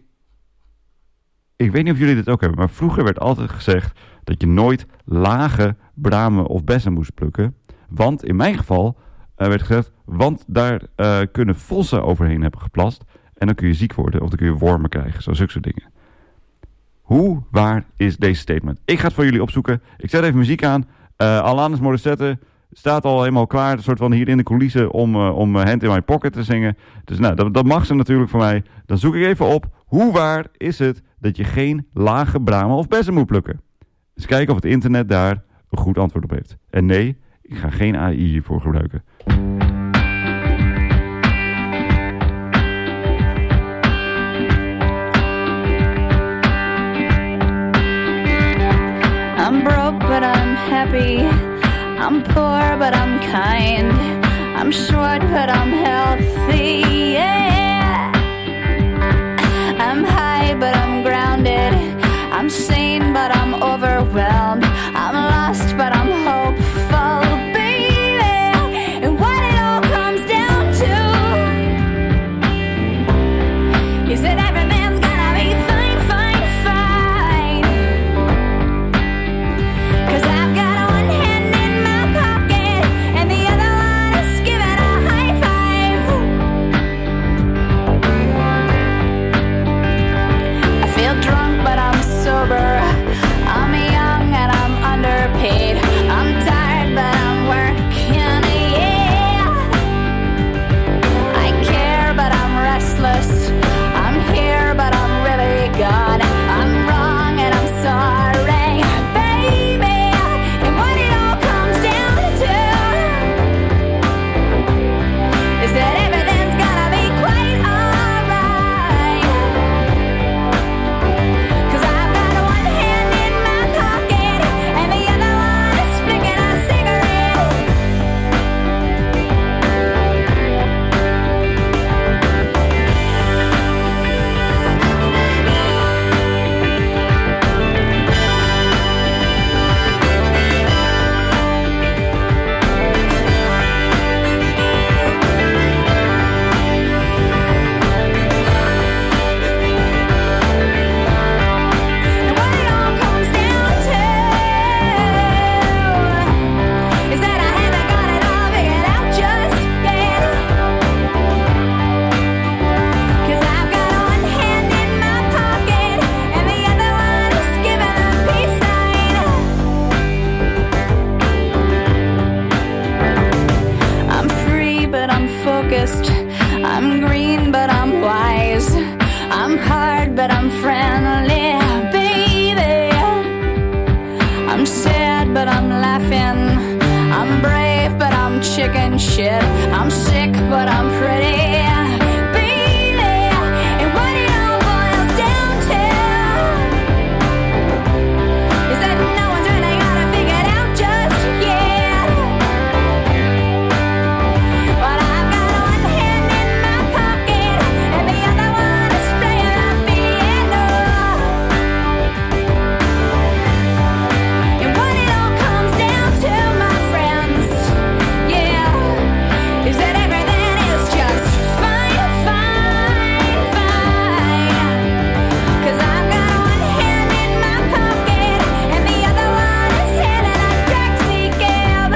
ik weet niet of jullie dit ook hebben, maar vroeger werd altijd gezegd dat je nooit lage bramen of bessen moest plukken. Want in mijn geval uh, werd gezegd, want daar uh, kunnen vossen overheen hebben geplast. En dan kun je ziek worden of dan kun je wormen krijgen. Zo zulke soort dingen. Hoe waar is deze statement? Ik ga het voor jullie opzoeken. Ik zet even muziek aan. Uh, Alanis Morissette staat al helemaal klaar. Een soort van hier in de coulissen om, uh, om Hand in My Pocket te zingen. Dus nou, dat, dat mag ze natuurlijk voor mij. Dan zoek ik even op. Hoe waar is het dat je geen lage bramen of bessen moet plukken? Dus kijken of het internet daar een goed antwoord op heeft. En nee, ik ga geen A I hiervoor gebruiken.
I'm broke, but I'm happy. I'm poor, but I'm kind. I'm short, but I'm healthy. Yeah. I'm high, but I'm grounded. I'm sane, but I'm overwhelmed. I'm lost, but I'm hopeful, baby. And what it all comes down to is that every man's gonna be fine, fine, fine. 'Cause I've got one hand in my pocket and the other one is giving a high five. I feel drunk, but I'm sober. I'm young and I'm and shit. I'm sick, but I'm pretty. Baby, and what it all boils down to is that no one's really got it figured out just yet. But I've got one hand in my pocket and the other one is playing the piano. And what it all comes down to, my friends, yeah, is that everything is just fine, fine, fine. 'Cause I've got one hand in my pocket and the other one is handing a taxi cab.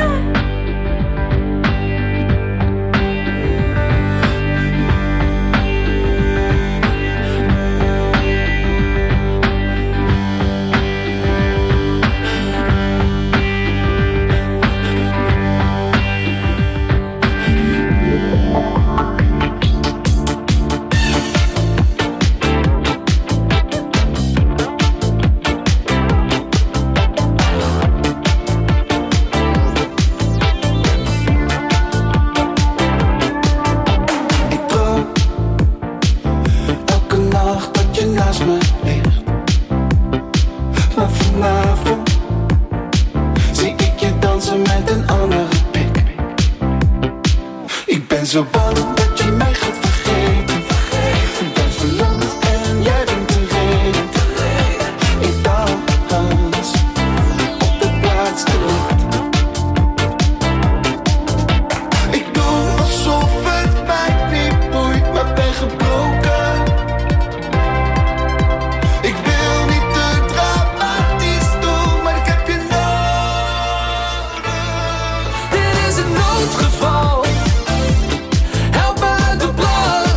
Ik droom elke nacht dat je naast me ligt. Maar vanavond zie ik je dansen met een andere pik. Ik ben zo bang dat je mij gaat vergeten. Ik ben verlamd en jij bent de reden. Ik dans op de plaats te laat. Ik doe alsof het mij niet boeit, maar ben gebroken. Ik wil niet te dramatisch doen, maar ik heb je nodig. Dit is een noodgeval. Help me uit de brand.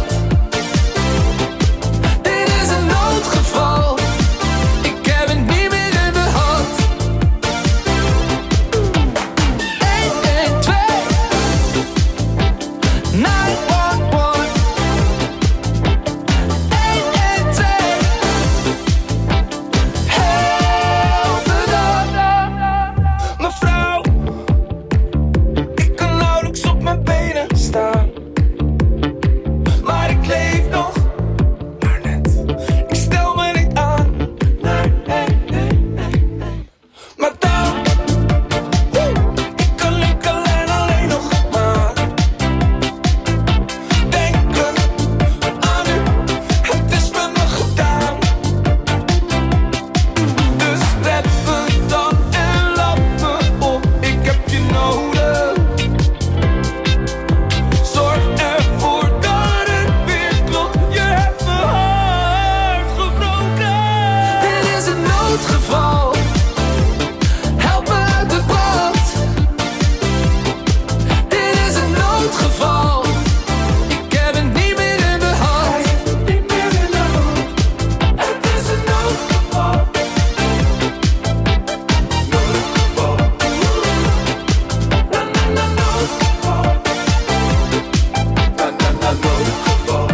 Dit is een noodgeval. Ik heb het niet meer in de hand. één één twee nine one one. één één twee Help me dan. Mevrouw, ik kan nauwelijks op mijn benen staan. Maar ik leef nog, maar net. Ik stel me niet aan. Nee, nee, nee, nee, nee. Maar dan, woe, ik kan lukken en alleen nog maar denken aan u. Het is met me gedaan. Dus red me dan en laat me op. Ik heb je nodig. Zorg ervoor dat het weer klopt. Je hebt mijn hart gebroken. Dit is een noodgeval. Help me uit de brand. Dit is een noodgeval. Ik heb het niet meer in de hand. Niet meer in de hand. Het is een noodgeval. Noodgeval. Na na na noodgeval. Na na na noodgeval.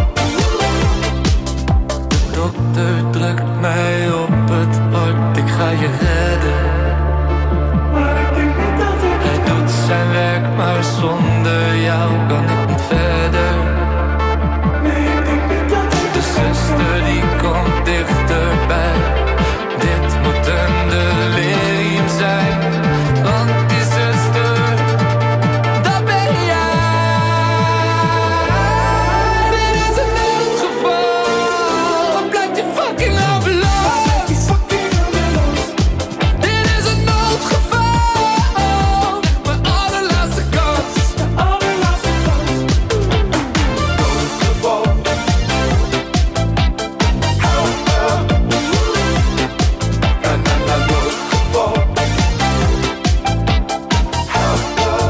De dokter drukt mij op het hart. Ik ga je redden. Maar ik denk niet dat ik Hij doet zijn werk, maar zonder jou kan ik niet verder. Nee, ik denk niet dat ik De zuster die komt dichterbij. Dit moet een delirium zijn. Want die zuster, dat ben jij. Dit is een noodgeval. Wat blijft die fucking ambulance? Dit is een noodgeval. Mijn allerlaatste kans. Allerlaatste kans. Noodgeval. Help me. Na na na noodgeval. Help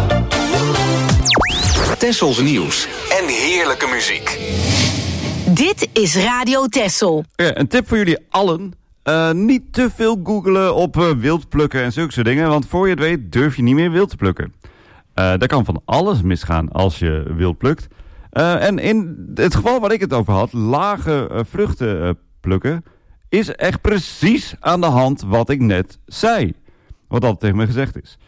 me.
Tessels nieuws en heerlijke muziek.
Dit is Radio Tessel.
Ja, een tip voor jullie allen. Uh, niet te veel googlen op uh, wild plukken en zulke soort dingen. Want voor je het weet durf je niet meer wild te plukken. Uh, daar kan van alles misgaan als je wild plukt. Uh, en in het geval waar ik het over had, lage uh, vruchten uh, plukken, is echt precies aan de hand wat ik net zei. Wat altijd tegen me gezegd is.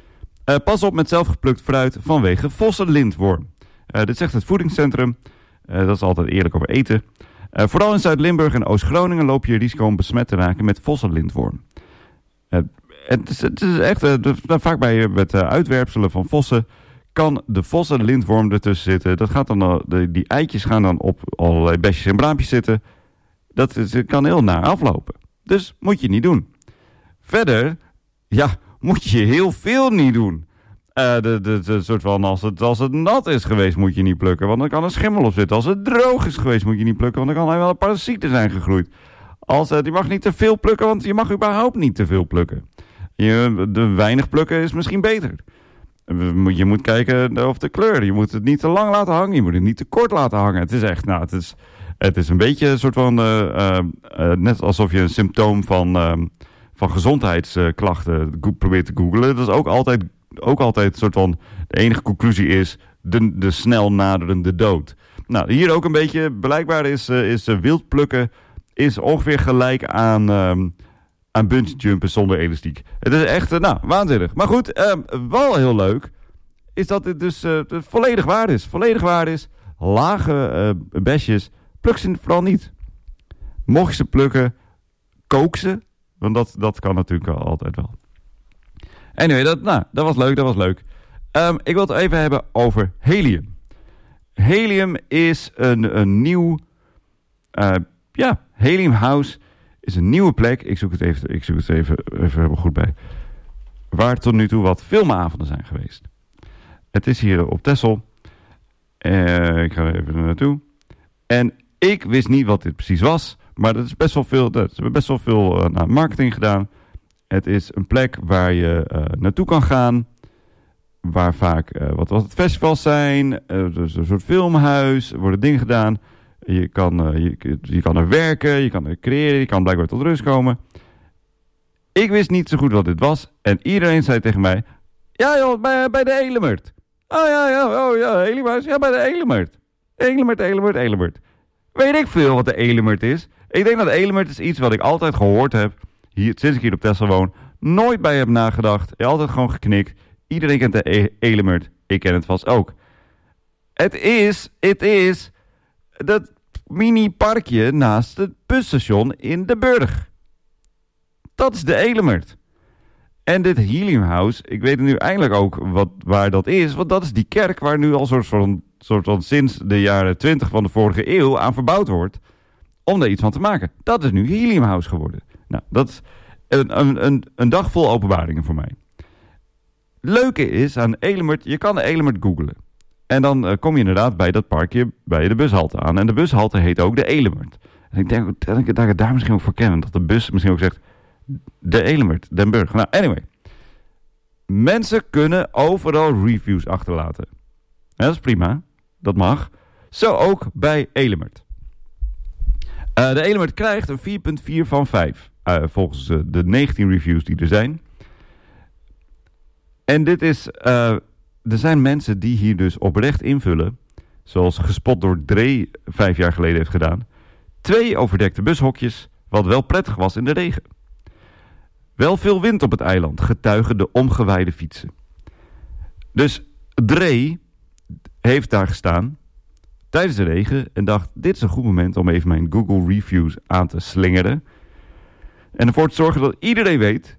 Uh, pas op met zelfgeplukt fruit vanwege vossenlintworm. Uh, dit zegt het voedingscentrum. Uh, dat is altijd eerlijk over eten. Uh, vooral in Zuid-Limburg en Oost-Groningen loop je risico om besmet te raken met vossenlintworm. Uh, het, is, het is echt, uh, de, vaak bij met uh, uitwerpselen van vossen kan de vossenlintworm ertussen zitten. Dat gaat dan, uh, de, die eitjes gaan dan op allerlei besjes en braampjes zitten. Dat is, kan heel naar aflopen. Dus moet je niet doen. Verder, ja, moet je heel veel niet doen. Uh, de, de, de soort van als het, als het nat is geweest moet je niet plukken, want dan kan er schimmel op zitten. Als het droog is geweest moet je niet plukken, want dan kan er wel een parasieten zijn gegroeid. Als, uh, je mag niet te veel plukken, want je mag überhaupt niet te veel plukken. Je, de weinig plukken is misschien beter. Je moet kijken of de kleur, je moet het niet te lang laten hangen, je moet het niet te kort laten hangen. Het is echt, nou, het is, het is een beetje een soort van, uh, uh, uh, net alsof je een symptoom van, uh, van gezondheidsklachten uh, probeert te googlen. Dat is ook altijd... Ook altijd een soort van, de enige conclusie is de, de snel naderende dood. Nou, hier ook een beetje, blijkbaar is, uh, is uh, wild plukken is ongeveer gelijk aan, um, aan bungee jumpen zonder elastiek. Het is echt, uh, nou, waanzinnig. Maar goed, uh, wel heel leuk is dat dit dus uh, volledig waar is. Volledig waar is, lage uh, besjes, pluk ze vooral niet. Mocht je ze plukken, kook ze, want dat, dat kan natuurlijk altijd wel. Anyway, dat, nou, dat was leuk, dat was leuk. Um, ik wil het even hebben over helium. Helium is een, een nieuw... Uh, ja, Helium House is een nieuwe plek. Ik zoek het even, ik zoek het even, even helemaal goed bij. Waar tot nu toe wat filmavonden zijn geweest. Het is hier op Texel. Uh, ik ga er even naartoe. En ik wist niet wat dit precies was. Maar dat is best wel veel, dat is best wel veel uh, nou, marketing gedaan. Het is een plek waar je uh, naartoe kan gaan. Waar vaak uh, wat, wat festivals zijn. Uh, dus een soort filmhuis. Er worden dingen gedaan. Je kan, uh, je, je kan er werken. Je kan er creëren. Je kan blijkbaar tot rust komen. Ik wist niet zo goed wat dit was. En iedereen zei tegen mij. Ja joh, bij, bij de Elimert. Oh ja, ja, oh ja, Elimert. Ja, bij de Elimert. Elimert, Elimert, Elimert. Weet ik veel wat de Elimert is. Ik denk dat de Elimert is iets wat ik altijd gehoord heb. Hier, sinds ik hier op Texel woon, nooit bij heb nagedacht. Altijd gewoon geknikt. Iedereen kent de e- Elimert. Ik ken het vast ook. Het is, het is dat mini-parkje naast het busstation in de Burg. Dat is de Elimert. En dit Helium House, ik weet nu eindelijk ook wat, waar dat is. Want dat is die kerk waar nu al soort van, soort van sinds de jaren twintig van de vorige eeuw aan verbouwd wordt. Om daar iets van te maken. Dat is nu Helium House geworden. Nou, dat is een, een, een, een dag vol openbaringen voor mij. Leuke is aan Elimert, je kan de Elimert googlen. En dan uh, kom je inderdaad bij dat parkje, bij de bushalte aan. En de bushalte heet ook de Elimert. En ik denk dat ik, dat ik het daar misschien ook voor ken. Dat de bus misschien ook zegt, de Elimert, Den Burg. Nou, anyway. Mensen kunnen overal reviews achterlaten. Ja, dat is prima, dat mag. Zo ook bij Elimert. Uh, de Elimert krijgt een vier komma vier van vijf. Uh, volgens uh, de negentien reviews die er zijn. En dit is... Uh, er zijn mensen die hier dus oprecht invullen. Zoals gespot door Dre vijf jaar geleden heeft gedaan. Twee overdekte bushokjes. Wat wel prettig was in de regen. Wel veel wind op het eiland. Getuigen de omgewaaide fietsen. Dus Dre heeft daar gestaan tijdens de regen en dacht, dit is een goed moment om even mijn Google Reviews aan te slingeren. En ervoor te zorgen dat iedereen weet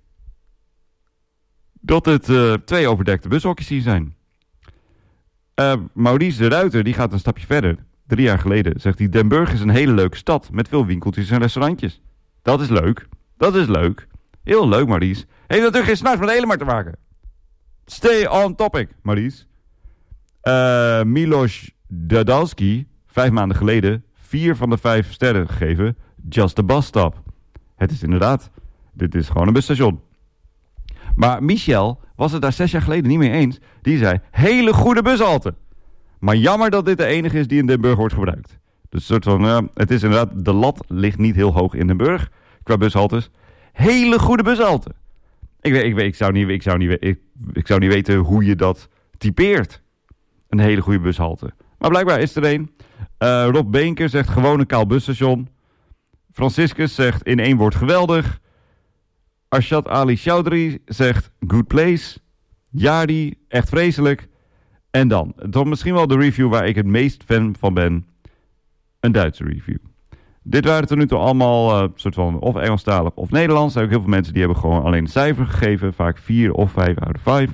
dat het uh, twee overdekte bushokjes hier zijn. Uh, Maurice de Ruiter, die gaat een stapje verder. Drie jaar geleden zegt hij, Den Burg is een hele leuke stad met veel winkeltjes en restaurantjes. Dat is leuk. Dat is leuk. Heel leuk, Maurice. Heeft natuurlijk geen s'nachts met Elimert te maken. Stay on topic, Maurice. Uh, Milos Dadalski, vijf maanden geleden, vier van de vijf sterren gegeven. Just a bus stop. Het is inderdaad, dit is gewoon een busstation. Maar Michel was het daar zes jaar geleden niet mee eens. Die zei, hele goede bushalte. Maar jammer dat dit de enige is die in Den Burg wordt gebruikt. Dus een soort van, uh, het is inderdaad, de lat ligt niet heel hoog in Den Burg qua bushaltes. Hele goede bushalte. Ik, weet, ik, weet, ik, zou niet, ik, zou niet, ik, ik zou niet weten hoe je dat typeert. Een hele goede bushalte. Maar blijkbaar is er een. Uh, Rob Beenker zegt gewoon een kaal busstation. Franciscus zegt in één woord geweldig. Arshad Ali Chaudhry zegt good place. Jari, echt vreselijk. En dan, toch misschien wel de review waar ik het meest fan van ben. Een Duitse review. Dit waren tot nu toe allemaal uh, soort van of Engelstalig of Nederlands. Er zijn ook heel veel mensen die hebben gewoon alleen een cijfer gegeven. Vaak vier of vijf uit de vijf.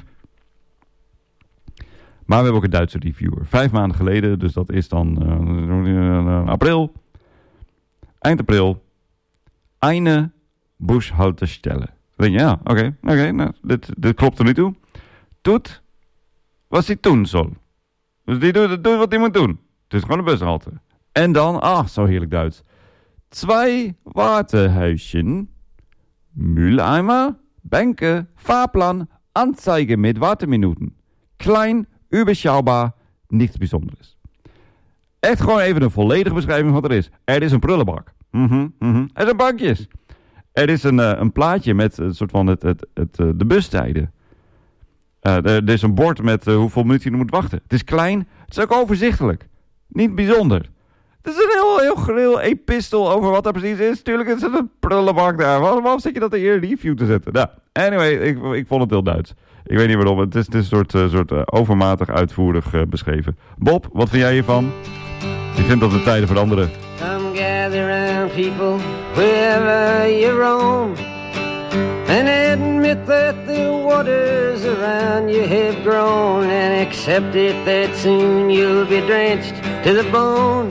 Maar we hebben ook een Duitse reviewer. Vijf maanden geleden, dus dat is dan uh, april. Eind april. Eine Bushaltestelle. Dan denk je, ja, oké, okay, oké, okay, nou, dit, dit klopt er nu toe. Doet wat hij doen zal. Dus die doet, doet wat hij moet doen. Het is gewoon een bushalte. En dan, ah, zo heerlijk Duits. Twee Wartehuisjen, Mülleimer, Bänke, Fahrplan, Anzeige mit Warteminuten. Klein, überschaubar, niets bijzonders. Echt gewoon even een volledige beschrijving van wat er is. Er is een prullenbak. Mm-hmm, mm-hmm. Er zijn bankjes. Er is een, uh, een plaatje met een soort van het, het, het, uh, de bustijden. Uh, er, er is een bord met uh, hoeveel minuten je moet wachten. Het is klein, het is ook overzichtelijk. Niet bijzonder. Het is een heel, heel, heel epistel over wat er precies is. Tuurlijk is het een prullenbak daar. Waarom, waarom zit je dat in je review te zetten? Nou, anyway, ik, ik vond het heel Duits. Ik weet niet waarom. Het is, het is een soort, uh, soort uh, overmatig uitvoerig uh, beschreven. Bob, wat vind jij hiervan? Ik vind dat de tijden veranderen.
Come gather round people wherever you roam, and admit that the waters around you have grown, and accept it that soon you'll be drenched to the bone.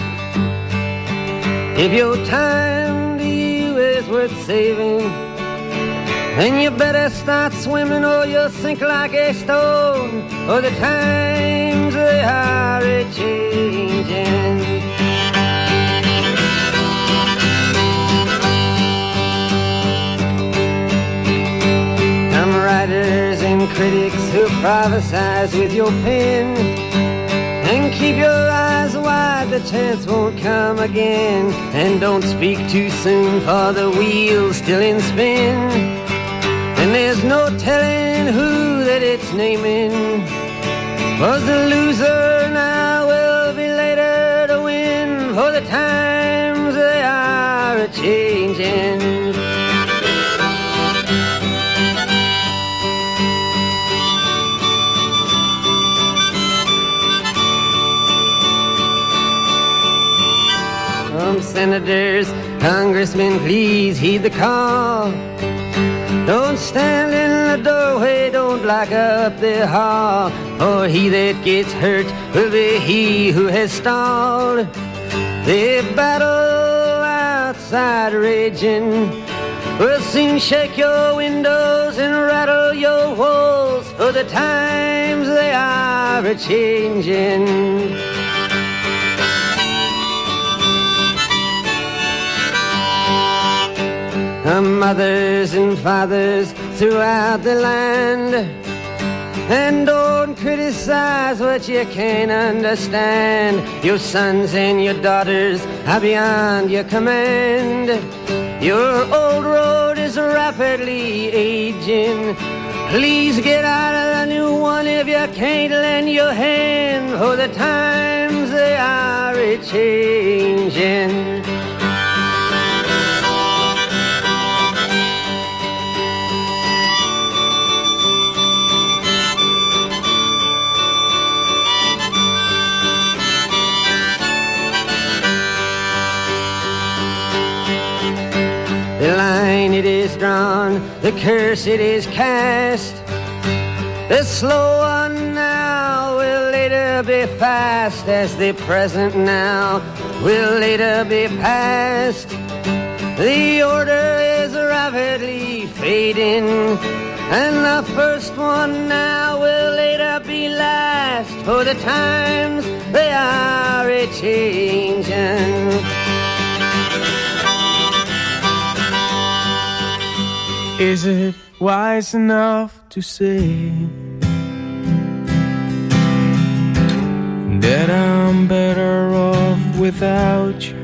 If your time to you is worth saving, then you better start swimming or you'll sink like a stone, or the times they are a-changing. Some writers and critics who prophesize with your pen, and keep your eyes wide, the chance won't come again. And don't speak too soon, for the wheel's still in spin, and there's no telling who that it's naming. Was the loser now will be later to win, for the times they are a-changing. Some senators, congressmen, please heed the call. Don't stand in the doorway, don't block up the hall, for he that gets hurt will be he who has stalled. The battle outside raging will soon shake your windows and rattle your walls, for the times they are a-changing. Mothers and fathers throughout the land, and don't criticize what you can't understand. Your sons and your daughters are beyond your command. Your old road is rapidly aging. Please get out of the new one if you can't lend your hand, for the times they are a-changing. The line it is drawn, the curse it is cast. The slow one now will later be fast, as the present now will later be past. The order is rapidly fading, and the first one now will later be last, for the times they are a-changing.
Is it wise enough to say that I'm better off without you?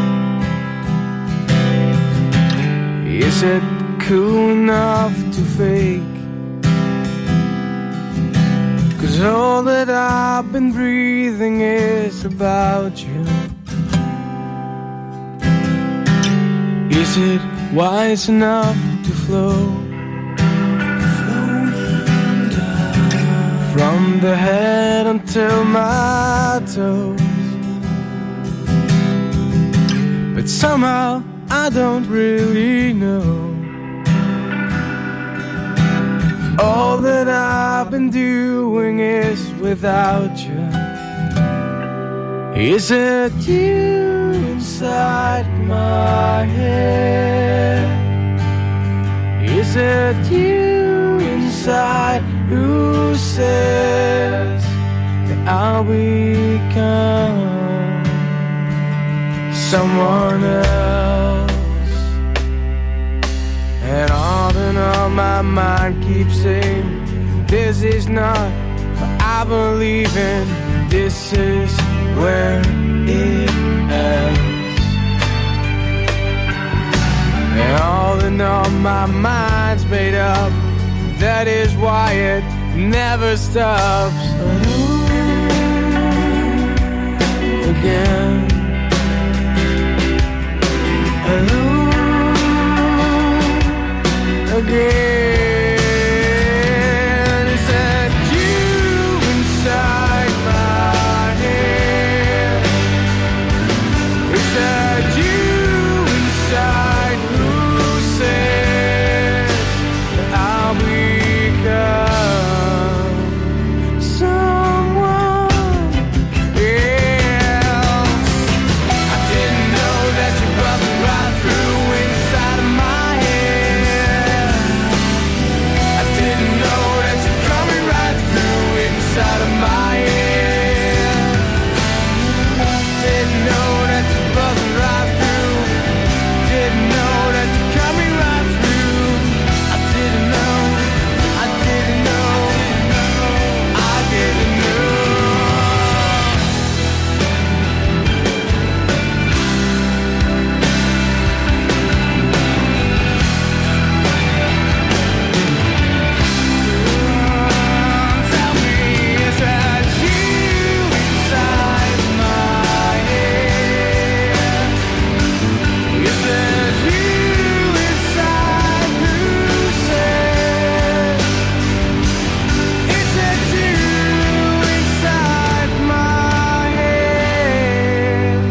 Is it cool enough to fake? 'Cause all that I've been breathing is about you. Is it wise enough to flow? from the head until my toes. But somehow I don't really know. All that I've been doing is without you. Is it you inside my head? Is it you inside who says that I'll become someone else? And all in all my mind keeps saying this is not what I believe in. This is where it ends. And all in all my mind's made up. That is why it never stops. Again. Again. Is that you inside my head? Is that you inside who says that I'll become someone else? I didn't know that you buzzed right through inside of my head. I didn't know that you're coming right through inside of my head. Didn't know that you're buzzing right through. Didn't know that you're coming right through. I didn't know. I didn't know. I didn't know. Tell me, is that you inside my head? Is that you inside who says? Is that you inside my head?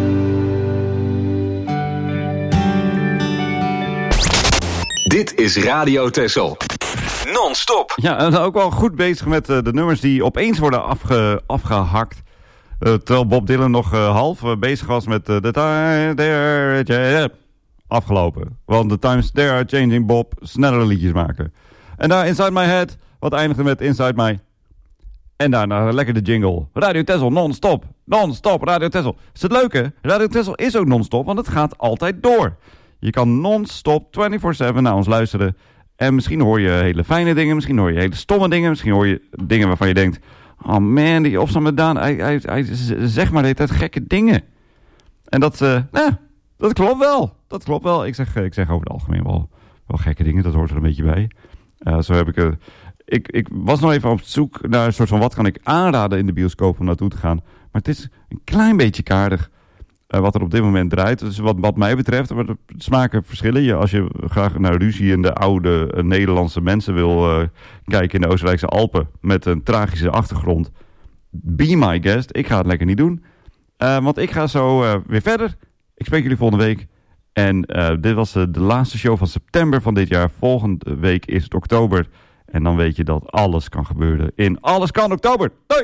Dit is Radio Texel. Non-stop.
Ja, en ook wel goed bezig met uh, de nummers die opeens worden afge, afgehakt. Uh, terwijl Bob Dylan nog uh, half uh, bezig was met uh, The Time They're Changing. Afgelopen. Want The Times They Are Changing Bob snellere liedjes maken. En daar Inside My Head, wat eindigde met Inside My. En daarna lekker de jingle. Radio Texel non-stop. Non-stop Radio Texel. Is het leuke? Radio Texel is ook non-stop, want het gaat altijd door. Je kan non-stop vierentwintig zeven naar ons luisteren. En misschien hoor je hele fijne dingen, misschien hoor je hele stomme dingen, misschien hoor je dingen waarvan je denkt, oh man, die opstand met Daan, hij, hij, hij zegt maar de hele tijd gekke dingen. En dat, uh, nou, dat klopt wel. Dat klopt wel. Ik zeg, ik zeg over het algemeen wel, wel gekke dingen, dat hoort er een beetje bij. Uh, zo heb ik, uh, ik, ik was nog even op zoek naar een soort van wat kan ik aanraden in de bioscoop om naartoe te gaan. Maar het is een klein beetje kaardig. Uh, wat er op dit moment draait. Dus wat, wat mij betreft, maar de smaken verschillen. Je, als je graag naar ruzie en de oude uh, Nederlandse mensen wil uh, kijken in de Oostenrijkse Alpen met een tragische achtergrond, be my guest. Ik ga het lekker niet doen. Uh, want ik ga zo uh, weer verder. Ik spreek jullie volgende week. En uh, dit was uh, de laatste show van september van dit jaar. Volgende week is het oktober. En dan weet je dat alles kan gebeuren in Alles Kan Oktober. Doei!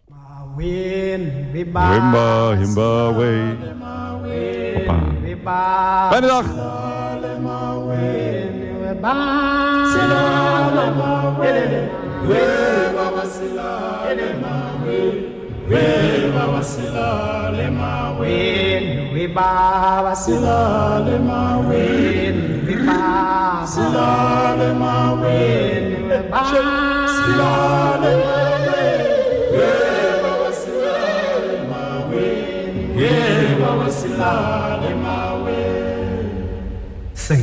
Wimba, himba, way. Hoppa. Fijne dag!
Sing.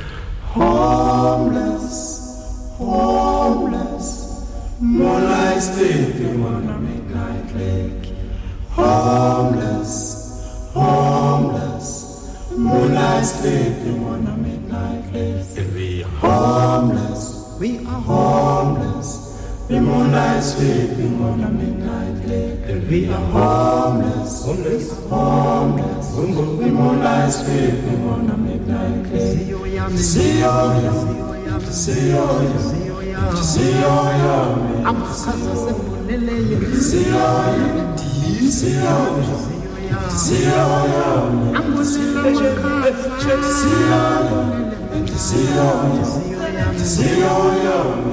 Homeless, homeless, moonlight sleeping on a midnight lake. Homeless, homeless, moonlight sleeping on a midnight lake. We are homeless, we are homeless, The moonlight sleeping on a midnight lake. And we are homeless, homeless, homeless. The moonlight sleeping on a midnight lake. To see all you, to see all you, to see all you. To see all you, to see all you, to see all you. To see all you, to see all you, to see all you, to see all you.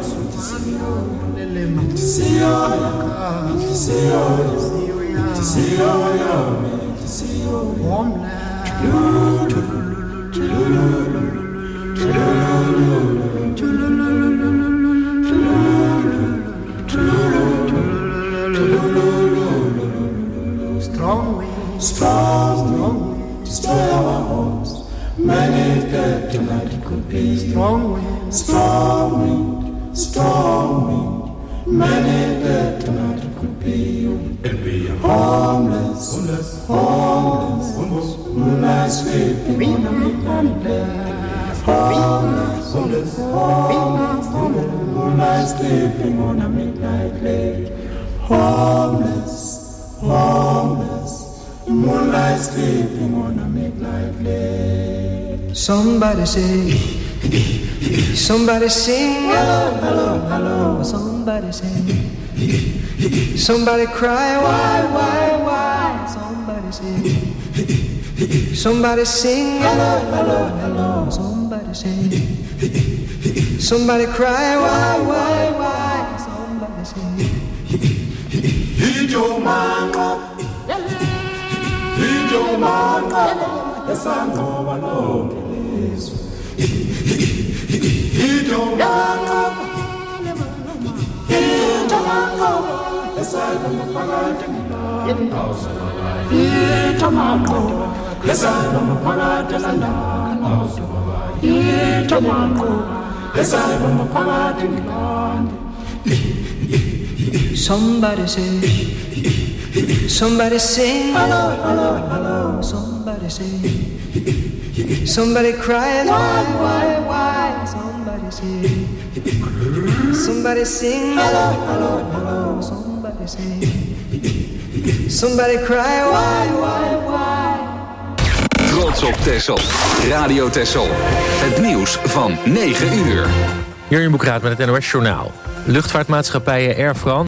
To see all you, to see all you, to see all you, to see all Strong wind, strong wind, destroy our homes. Many dead tonight it could be. Strong wind, strong wind, strong wind. Many dead tonight it could be. And we are homeless, homeless, homeless, homeless. Moonlight sleeping on a midnight lake. Homeless, homeless, homeless, homeless. Moonlight sleeping on a midnight lake. Homeless, homeless. Moonlight sleeping on a midnight lake.
Somebody say, somebody sing, hello, hello, hello. Somebody sing, somebody cry, why, why, why? Somebody sing, somebody sing, hello, hello, hello. Somebody sing, somebody cry, why, why, why? Somebody sing.
Heed your mind up, heed your mind up. Yes, I know, I know it is. Heed your mind up, heed your mind up. Yes, I know, I know it is. Heed your mind up, yes, I know, I know it is. Heed your mind up, yes, I know, I know it is.
Somebody say, somebody sing, hello, hello, hello. Somebody sing, somebody cries, why, why, why? Somebody sing, somebody sing, hello, hello, hello. Somebody sing, somebody cry, why, why, why?
Trots op Texel. Radio Texel. Het nieuws van negen uur.
Jurjen Boekraat met het N O S Journaal. Luchtvaartmaatschappijen Air France